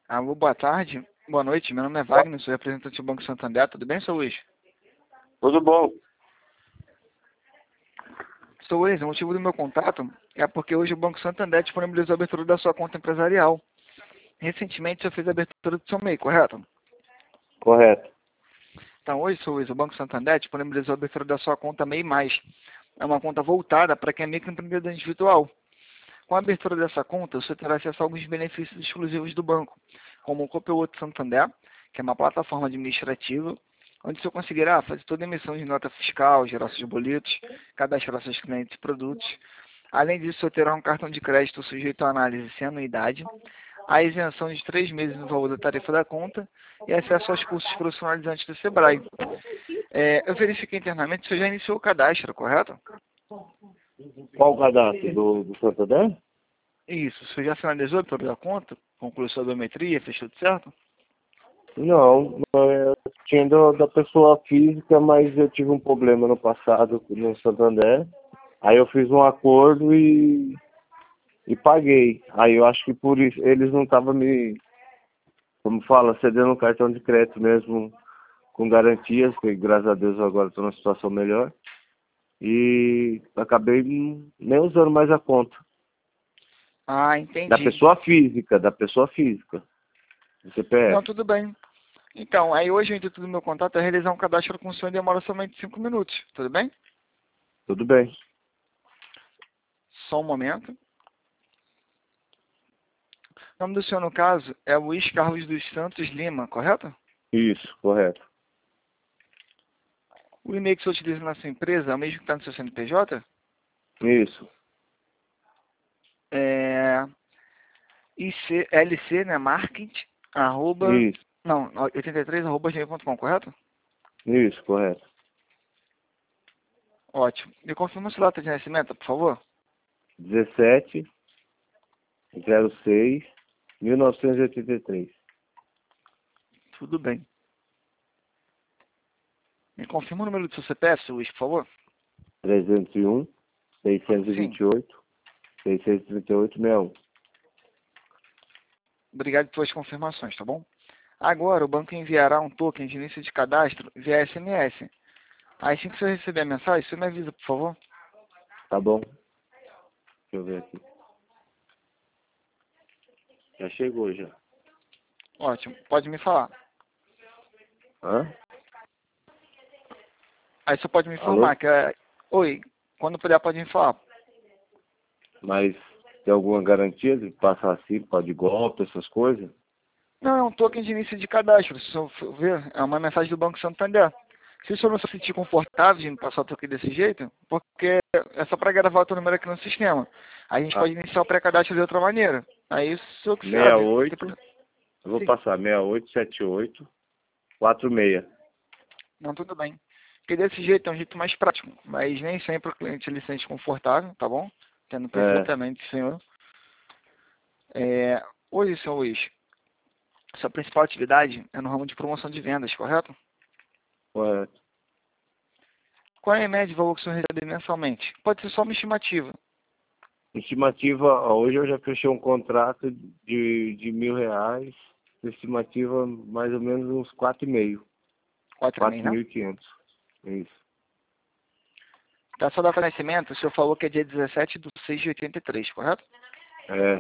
Alô, boa tarde. Boa noite. Meu nome é Wagner, sou representante do Banco Santander. Tudo bem, seu Luiz? Tudo bom? Seu Luiz, o motivo do meu contato é porque hoje o Banco Santander disponibilizou a abertura da sua conta empresarial. Recentemente, você fez a abertura do seu MEI, correto? Correto. Então, hoje, seu Luiz, o Banco Santander disponibilizou a abertura da sua conta MEI+. É uma conta voltada para quem é microempreendedor individual. Com a abertura dessa conta, você terá acesso a alguns benefícios exclusivos do banco, como o Copilot Santander, que é uma plataforma administrativa, onde você conseguirá fazer toda a emissão de nota fiscal, gerar seus boletos, cadastrar seus clientes e produtos. Além disso, você terá um cartão de crédito sujeito à análise sem anuidade, a isenção de 3 meses no valor da tarifa da conta e acesso aos cursos profissionalizantes do Sebrae. Eu verifiquei internamente que você já iniciou o cadastro, correto? Qual o cadastro do Santander? Isso, você já finalizou toda a conta? Concluiu sua biometria, fez tudo certo? Não, tinha da pessoa física, mas eu tive um problema no passado no Santander. Aí eu fiz um acordo e paguei. Aí eu acho que por isso eles não estavam como fala, cedendo um cartão de crédito mesmo com garantias, que graças a Deus agora estou numa situação melhor. E acabei nem usando mais a conta. Ah, Da entendi. pessoa física, do Não, CPF. tudo bem. Então, aí hoje o intuito do meu contato é realizar um cadastro com o senhor e demora somente 5 minutos, tudo bem? Tudo bem. Só um momento. O nome do senhor, no caso, é Luiz Carlos dos Santos Lima, correto? Isso, correto. O e-mail que o senhor utiliza na sua empresa é o mesmo que está no seu CNPJ? Isso, É LC, né, marketing, arroba, isso, não, 83, arroba gmail.com, correto? isso, correto. Ótimo. Me confirma sua data de nascimento, por favor? 17/06/1983. Tudo bem. Me confirma o número do seu CPF, Luiz, por favor? 301 Sim. 628 638 61. Obrigado pelas confirmações, tá bom? Agora, o banco enviará um token de início de cadastro via SMS. Assim que você receber a mensagem, você me avisa, por favor. Tá bom? Deixa eu ver aqui. Já chegou já. Ótimo. Pode me falar. Hã? Aí você pode me Alô? informar que é... Oi, quando puder pode me falar. Mas tem alguma garantia de passar assim, pode golpe, essas coisas? Não, é um token de início de cadastro. Se o senhor for ver, é uma mensagem do Banco Santander. Se o senhor não se sentir confortável de me passar o token desse jeito, porque é só para gravar o teu número aqui no sistema. Aí a gente Ah, pode iniciar o pré-cadastro de outra maneira. Aí o senhor que sabe. 68, eu vou Sim. passar 687846. Não, tudo bem. Porque desse jeito é um jeito mais prático, mas nem sempre o cliente ele se sente confortável, tá bom? Entendo É, perfeitamente, senhor. Hoje, senhor Luiz, sua principal atividade é no ramo de promoção de vendas, correto? correto. Qual é a média de valor que o senhor recebe mensalmente? Pode ser só uma estimativa. Estimativa, ó, hoje eu já fechei um contrato de R$ 1.000. Estimativa mais ou menos uns 4,5. 4,5, quatro né? mil e quinhentos Isso. Da sua data de nascimento, o senhor falou que é dia 17/6/83, correto? É,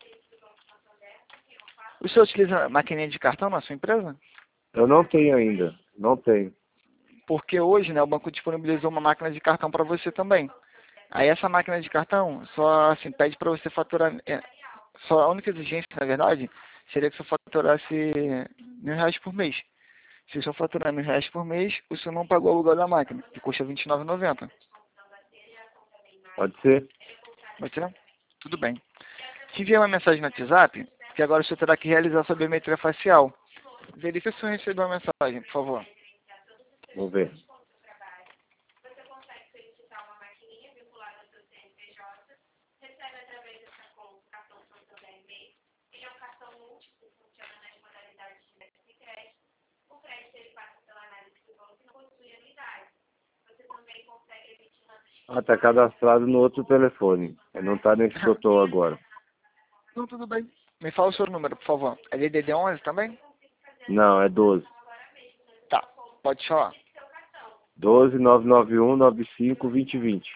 O senhor utiliza maquininha de cartão na sua empresa? eu não tenho ainda. Não tenho. Porque hoje, né, o banco disponibilizou uma máquina de cartão para você também. Aí essa máquina de cartão só assim, pede para você faturar. Só a única exigência, na verdade, seria que você faturasse R$ 1.000 por mês. Se o senhor faturar R$ 1.000 por mês, o senhor não pagou o aluguel da máquina, que custa R$ 29,90. Pode ser? Pode ser? Tudo bem. Te enviei uma mensagem no WhatsApp, que agora o senhor terá que realizar sua biometria facial. Verifique se o senhor recebeu a mensagem, por favor. Vamos ver. Ah, tá cadastrado no outro telefone. Não tá nesse que eu tô agora. Não, tudo bem. Me fala o seu número, por favor. É DDD 11 também? Não, é 12. Tá, pode falar. 12 991 95 2020.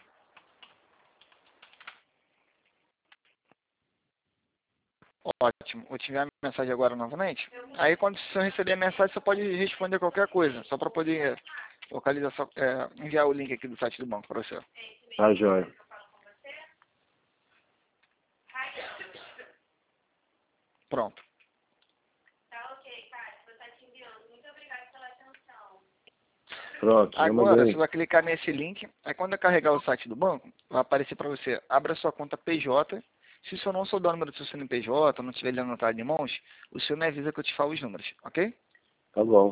Ótimo. Vou te enviar a mensagem agora novamente. Aí quando você receber a mensagem, você pode responder qualquer coisa, só para poder localizar, enviar o link aqui do site do banco para você. Tá, joia. Pronto. Pronto, já Agora você mandei. vai clicar nesse link, aí quando eu carregar o site do banco, vai aparecer para você, abra sua conta PJ. Se o senhor não souber o número do seu CNPJ, não tiver ele anotado em mãos, o senhor me avisa que eu te falo os números, ok? Tá bom.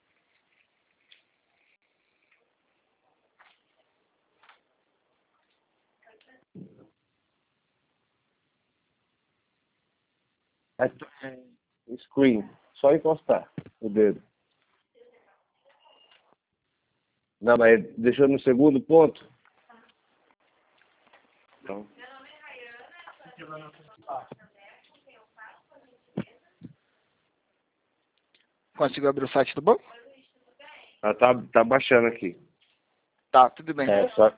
Screen. Só encostar o dedo. Não, mas deixou no segundo ponto? Então. Conseguiu abrir o site do banco? Ah, tá baixando aqui. Tá, tudo bem. É, só.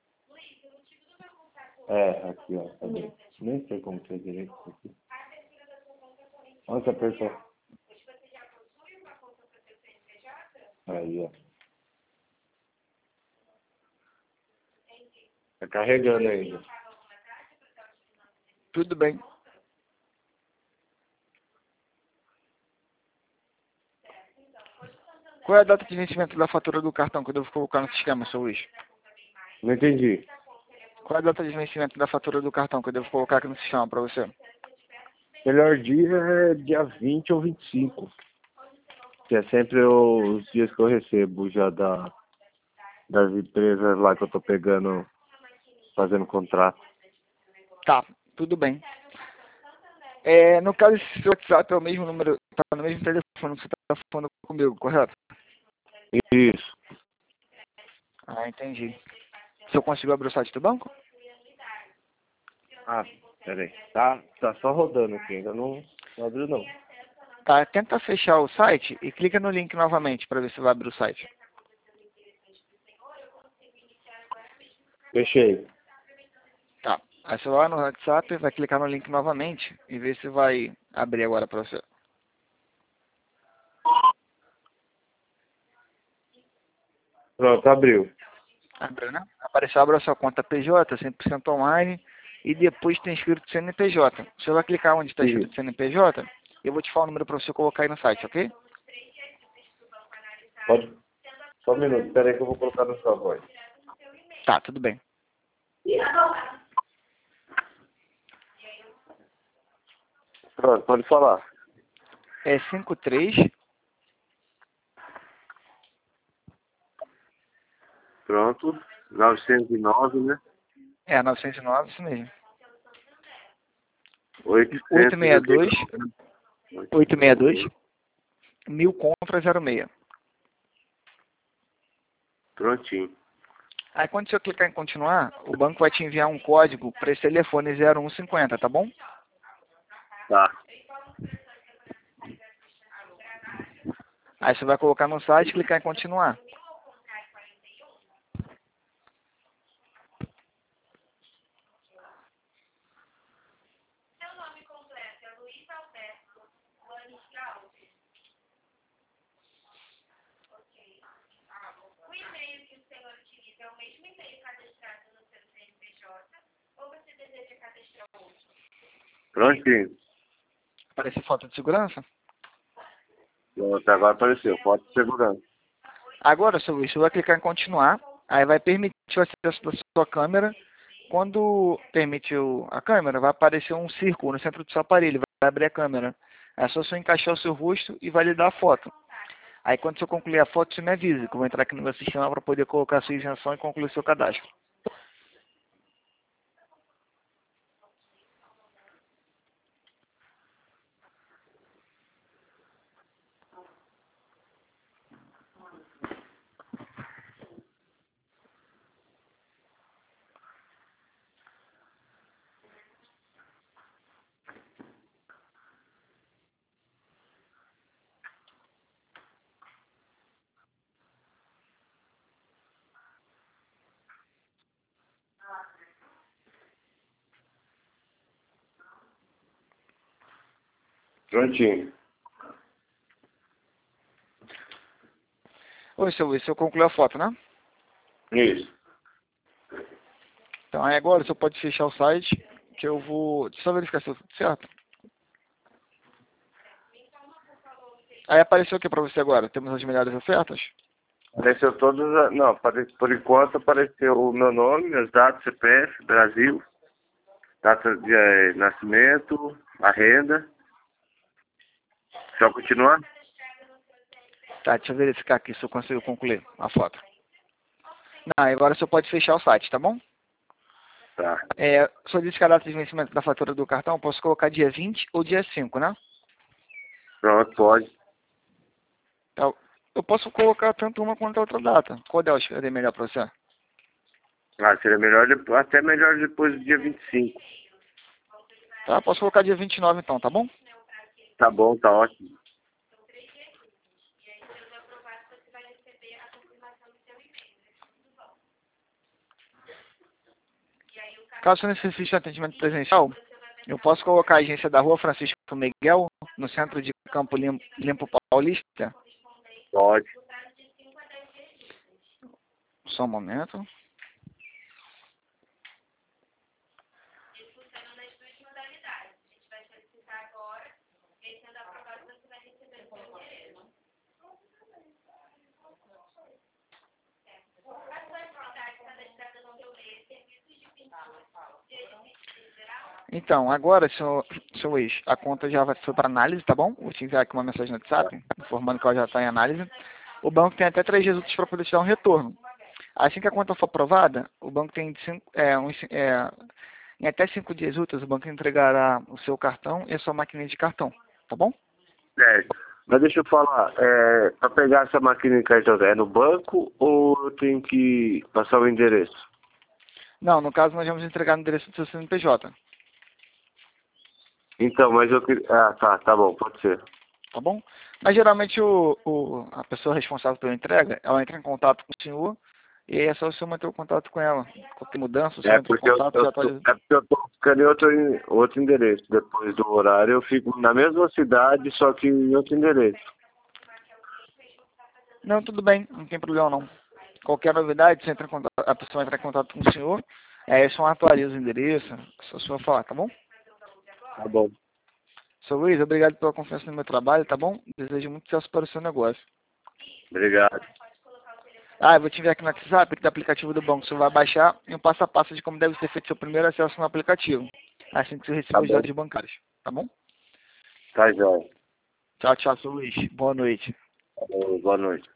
É, aqui, ó. Tá bem. Nem sei como fez direito isso aqui. Onde você apertou? Aí, ó. Tá carregando ainda. Tudo bem. Qual é a data de vencimento da fatura do cartão que eu devo colocar no sistema, seu Luiz? Não entendi. Qual é a data de vencimento da fatura do cartão que eu devo colocar aqui no sistema para você? Melhor dia é dia 20 ou 25. Que é sempre os dias que eu recebo já das empresas lá que eu tô pegando, fazendo contrato. Tá, tudo bem. É, no caso, esse seu WhatsApp é o mesmo número, tá no mesmo telefone que você está falando comigo, correto? Isso. Ah, entendi. Você conseguiu abrir o site do banco? Ah, peraí. Tá só rodando aqui, ainda não abriu não. Tá, tenta fechar o site e clica no link novamente para ver se vai abrir o site. Fechei. Tá. Aí você vai no WhatsApp, vai clicar no link novamente e ver se vai abrir agora para você. Pronto, abriu. Abriu, né? Apareceu, abra sua conta PJ, 100% online, e depois tem escrito CNPJ. Você vai clicar onde está escrito Isso. CNPJ, eu vou te falar o número para você colocar aí no site, ok? Pode. Só um minuto, peraí que eu vou colocar na sua voz. Tá, tudo bem. Pronto, pode falar. É 53, Pronto. 909, né? 909, isso mesmo. 862, 880. 862, 1000 contra 06. Prontinho. Aí quando você clicar em continuar, o banco vai te enviar um código para esse telefone 0150, tá bom? Tá. Aí você vai colocar no site e clicar em continuar. Prontinho. Aparece foto de segurança? Pronto, agora apareceu. Foto de segurança. Agora, seu Luiz, você vai clicar em continuar. Aí vai permitir o acesso da sua câmera. Quando permite a câmera, vai aparecer um círculo no centro do seu aparelho. Vai abrir a câmera. É só você encaixar o seu rosto e validar a foto. Aí quando você concluir a foto, você me avisa, que eu vou entrar aqui no meu sistema para poder colocar a sua isenção e concluir seu cadastro. Prontinho. Oi, seu Luiz, o senhor concluiu a foto, né? Isso. Então aí agora o senhor pode fechar o site, que eu vou só verificar se está tudo certo. Aí apareceu o que para você agora? Temos as melhores ofertas? Apareceu todas não, por enquanto apareceu o meu nome, meus dados, CPF, Brasil, data de nascimento, a renda. Só continuar? Tá, deixa eu verificar aqui se eu consigo concluir a foto. Não, agora o senhor pode fechar o site, tá bom? Tá. O senhor disse que a data de vencimento da fatura do cartão, posso colocar dia 20 ou dia 5, né? Pronto, pode. Então, eu posso colocar tanto uma quanto a outra data. Qual delas seria melhor para você? Ah, seria melhor, até melhor depois do dia 25. Tá, posso colocar dia 29 então, tá bom? Tá bom, tá ótimo. Caso você necessite de atendimento presencial, eu posso colocar a agência da Rua Francisco Miguel, no centro de Campo Limpo Paulista? Pode. Só um momento. Então, agora, seu Luiz, a conta já foi para análise, tá bom? Vou te enviar aqui uma mensagem no WhatsApp, informando que ela já está em análise. O banco tem até 3 dias úteis para poder te dar um retorno. Assim que a conta for aprovada, o banco tem em até 5 dias úteis, o banco entregará o seu cartão e a sua maquininha de cartão, tá bom? Certo. Mas deixa eu falar, para pegar essa máquina de cartão, é no banco ou eu tenho que passar o endereço? Não, no caso nós vamos entregar no endereço do seu CNPJ, Então, mas eu queria... Ah, tá bom, pode ser. tá bom? Mas geralmente a pessoa responsável pela entrega, ela entra em contato com o senhor e aí é só o senhor manter o contato com ela. Qualquer mudança, o senhor entra em Porque contato, já atualiza. é porque eu tô ficando em outro endereço. Depois do horário eu fico na mesma cidade, só que em outro endereço. Não, tudo bem, não tem problema não. Qualquer novidade, você entra em contato, a pessoa entra em contato com o senhor, aí só atualiza o endereço, só o senhor falar, tá bom? Tá bom. Seu Luiz, obrigado pela confiança no meu trabalho, tá bom? Desejo muito sucesso para o seu negócio. Obrigado. Ah, eu vou te enviar aqui no WhatsApp, aqui do aplicativo do banco. Você vai baixar e um passo a passo de como deve ser feito seu primeiro acesso no aplicativo. Assim que você receber Tá os bom. dados bancários. Tá bom? Tá, João. Tchau, tchau, seu Luiz. Boa noite. Boa noite.